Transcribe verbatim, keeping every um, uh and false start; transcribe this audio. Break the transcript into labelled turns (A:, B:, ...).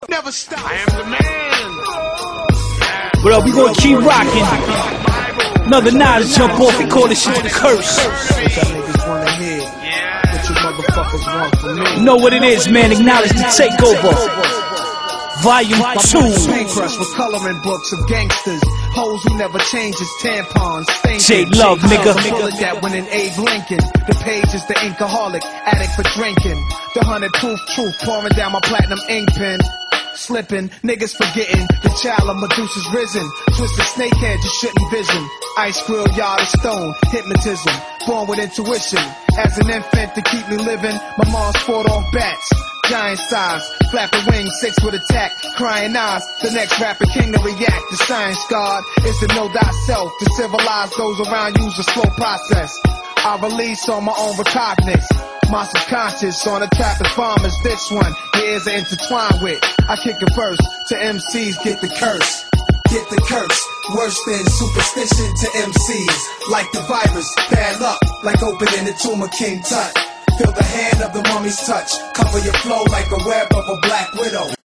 A: Never stop. I am the man.
B: What up, we gonna keep rocking. Another knowledge jump off, we call this shit the curse. You know what it is, man, acknowledge the takeover. Volume two.
A: Paintbrush with coloring books of gangsters. Hoes who never changes tampons.
B: J Love, nigga.
A: Bullet that went in Abe Lincoln. The page is the inkaholic, addict for drinking. The hundred proof truth pouring down my platinum ink pen. Slipping, niggas forgetting the child of Medusa's risen. Twisted snakehead, you shouldn't vision. Ice grill, yard of stone, hypnotism. Born with intuition. As an infant to keep me living, my mom's fought off bats. Giant size, flapping wings, six with attack, crying eyes. The next rapper king to react. The science god is to know thyself. To civilize those around you's a slow process. I release on my own recognizance. My subconscious on a track as bomb as this one. Your ears are intertwined with. I kick a verse to M Cs, get the curse. Get the curse, worse than superstition to M Cs. Like the virus, bad luck, like opening the tomb of King Tut. Feel the hand of the mummy's touch, cover your flow like a web of a black widow.